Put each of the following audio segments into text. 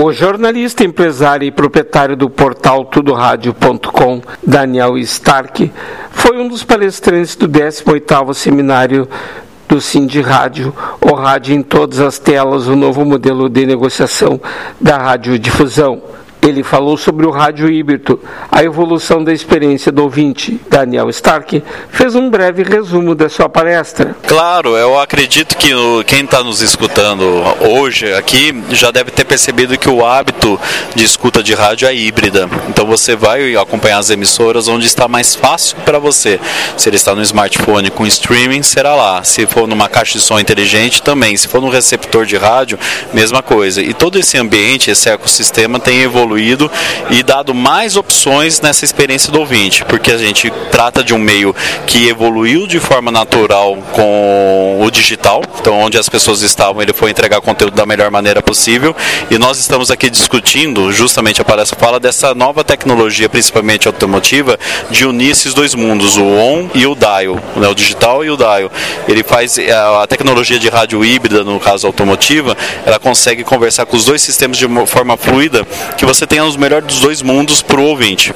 O jornalista, empresário e proprietário do portal tudoradio.com, Daniel Stark, foi um dos palestrantes do 18º seminário do Sindirádio, o rádio em todas as telas, o novo modelo de negociação da radiodifusão. Ele falou sobre o rádio híbrido, a evolução da experiência do ouvinte. Daniel Stark fez um breve resumo da sua palestra. Claro, eu acredito que quem está nos escutando hoje aqui já deve ter percebido que o hábito de escuta de rádio é híbrida. Então você vai acompanhar as emissoras onde está mais fácil para você. Se ele está no smartphone com streaming, será lá. Se for numa caixa de som inteligente, também. Se for no receptor de rádio, mesma coisa. E todo esse ambiente, esse ecossistema tem evoluído e dado mais opções nessa experiência do ouvinte, porque a gente trata de um meio que evoluiu de forma natural com o digital, então onde as pessoas estavam, ele foi entregar conteúdo da melhor maneira possível, e nós estamos aqui discutindo, justamente a palestra fala dessa nova tecnologia, principalmente automotiva, de unir esses dois mundos, o on e o dial, né, o digital e o dial. Ele faz a tecnologia de rádio híbrida, no caso automotiva, ela consegue conversar com os dois sistemas de uma forma fluida, que você tenha os melhores dos dois mundos para o ouvinte.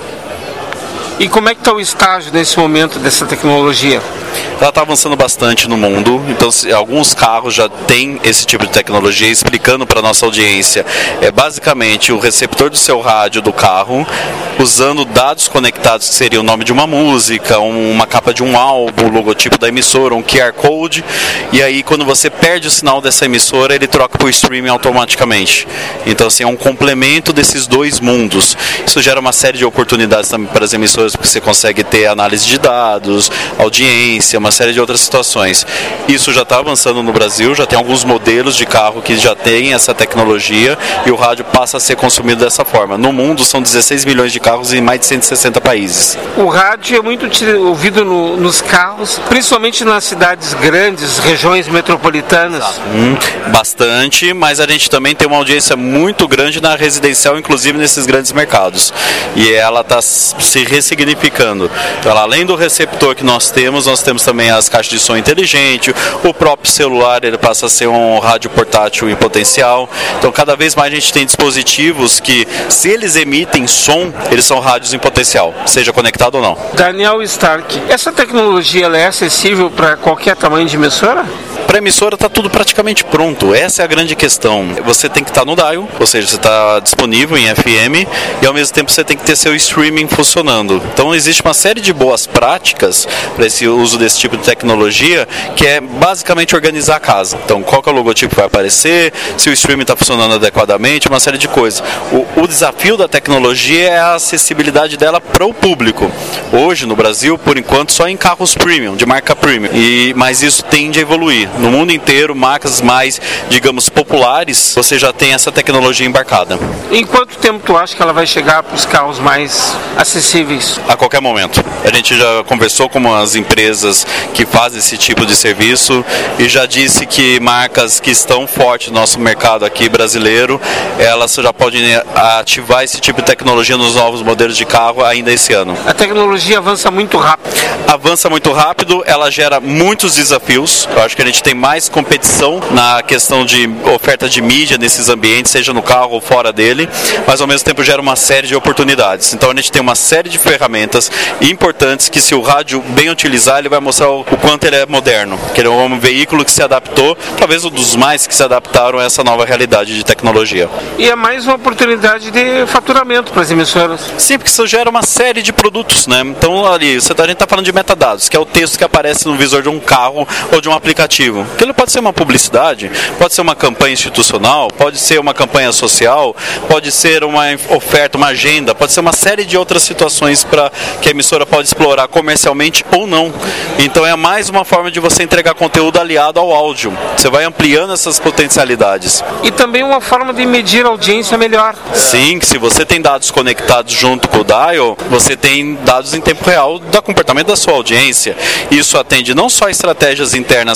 E como é que está o estágio nesse momento dessa tecnologia? Ela está avançando bastante no mundo, então alguns carros já têm esse tipo de tecnologia, explicando para a nossa audiência. É basicamente o receptor do seu rádio do carro, usando dados conectados, que seria o nome de uma música, uma capa de um álbum, o logotipo da emissora, um QR Code, e aí quando você perde o sinal dessa emissora, ele troca para o streaming automaticamente. Então assim, é um complemento desses dois mundos. Isso gera uma série de oportunidades também para as emissoras, porque você consegue ter análise de dados, audiência, uma série de outras situações. Isso já está avançando no Brasil, já tem alguns modelos de carro que já têm essa tecnologia e o rádio passa a ser consumido dessa forma. No mundo são 16 milhões de carros em mais de 160 países. O rádio é muito ouvido nos carros, principalmente nas cidades grandes, regiões metropolitanas. Bastante, mas a gente também tem uma audiência muito grande na residencial, inclusive nesses grandes mercados. E ela está se ressignificando. Então, além do receptor que nós temos também as caixas de som inteligente, o próprio celular, ele passa a ser um rádio portátil em potencial. Então cada vez mais a gente tem dispositivos que, se eles emitem som, eles são rádios em potencial, seja conectado ou não. Daniel Stark, essa tecnologia ela é acessível para qualquer tamanho de emissora? Para a emissora está tudo praticamente pronto, essa é a grande questão. Você tem que estar no dial, ou seja, você está disponível em FM e ao mesmo tempo você tem que ter seu streaming funcionando. Então existe uma série de boas práticas para esse uso desse tipo de tecnologia, que é basicamente organizar a casa. Então qual que é o logotipo que vai aparecer, se o streaming está funcionando adequadamente, uma série de coisas. O desafio da tecnologia é a acessibilidade dela para o público. Hoje no Brasil, por enquanto, só em carros premium, de marca premium, mas isso tende a evoluir. No mundo inteiro, marcas mais, digamos, populares, você já tem essa tecnologia embarcada. Em quanto tempo tu acha que ela vai chegar para os carros mais acessíveis? A qualquer momento. A gente já conversou com as empresas que fazem esse tipo de serviço e já disse que marcas que estão fortes no nosso mercado aqui brasileiro, elas já podem ativar esse tipo de tecnologia nos novos modelos de carro ainda esse ano. A tecnologia avança muito rápido. Avança muito rápido, ela gera muitos desafios. Eu acho que a gente tem mais competição na questão de oferta de mídia nesses ambientes, seja no carro ou fora dele, mas ao mesmo tempo gera uma série de oportunidades. Então a gente tem uma série de ferramentas importantes que, se o rádio bem utilizar, ele vai mostrar o quanto ele é moderno, que ele é um veículo que se adaptou, talvez um dos mais que se adaptaram a essa nova realidade de tecnologia. E é mais uma oportunidade de faturamento para as emissoras. Sim, porque isso gera uma série de produtos, né? Então ali, a gente está falando de metadados, que é o texto que aparece no visor de um carro ou de um aplicativo. Aquilo pode ser uma publicidade, pode ser uma campanha institucional, pode ser uma campanha social, pode ser uma oferta, uma agenda, pode ser uma série de outras situações para que a emissora pode explorar comercialmente ou não. Então é mais uma forma de você entregar conteúdo aliado ao áudio. Você vai ampliando essas potencialidades. E também uma forma de medir a audiência melhor. Sim, se você tem dados conectados junto com o dial, você tem dados em tempo real do comportamento da sua audiência. Isso atende não só a estratégias internas comerciais,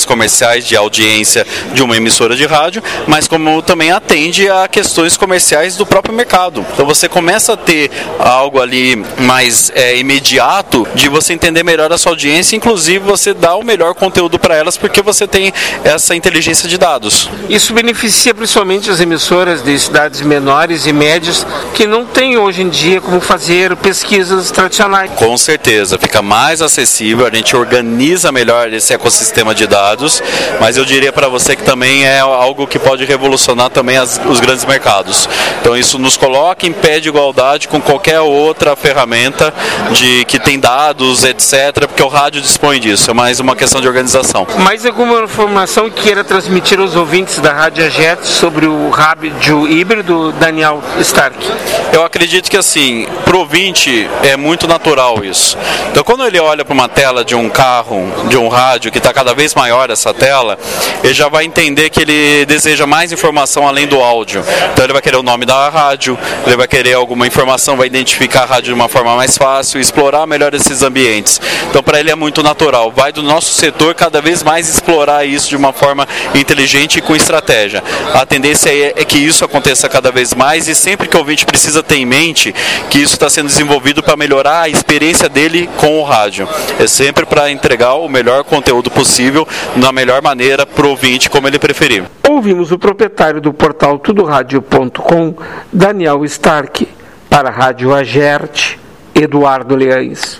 comerciais de audiência de uma emissora de rádio, mas como também atende a questões comerciais do próprio mercado. Então você começa a ter algo ali mais imediato de você entender melhor a sua audiência, inclusive você dá o melhor conteúdo para elas porque você tem essa inteligência de dados. Isso beneficia principalmente as emissoras de cidades menores e médias que não têm hoje em dia como fazer pesquisas tradicionais. Com certeza, fica mais acessível, a gente organiza melhor esse ecossistema de dados, mas eu diria para você que também é algo que pode revolucionar também os grandes mercados. Então isso nos coloca em pé de igualdade com qualquer outra ferramenta que tem dados, etc., porque o rádio dispõe disso, é mais uma questão de organização. Mais alguma informação que queira transmitir aos ouvintes da Rádio Agerte sobre o rádio híbrido, Daniel Stark? Eu acredito que assim, para o ouvinte é muito natural isso. Então quando ele olha para uma tela de um carro, de um rádio, que está cada vez maior essa tela, ele já vai entender que ele deseja mais informação além do áudio. Então ele vai querer o nome da rádio, ele vai querer alguma informação, vai identificar a rádio de uma forma mais fácil, explorar melhor esses ambientes. Então para ele é muito natural. Vai do nosso setor cada vez mais explorar isso de uma forma inteligente e com estratégia. A tendência é que isso aconteça cada vez mais e sempre que o ouvinte precisa ter em mente que isso está sendo desenvolvido para melhorar a experiência dele com o rádio. É sempre para entregar o melhor conteúdo possível, da melhor maneira para o ouvinte, como ele preferir. Ouvimos o proprietário do portal tudoradio.com, Daniel Stark, para a Rádio Agerte, Eduardo Leães.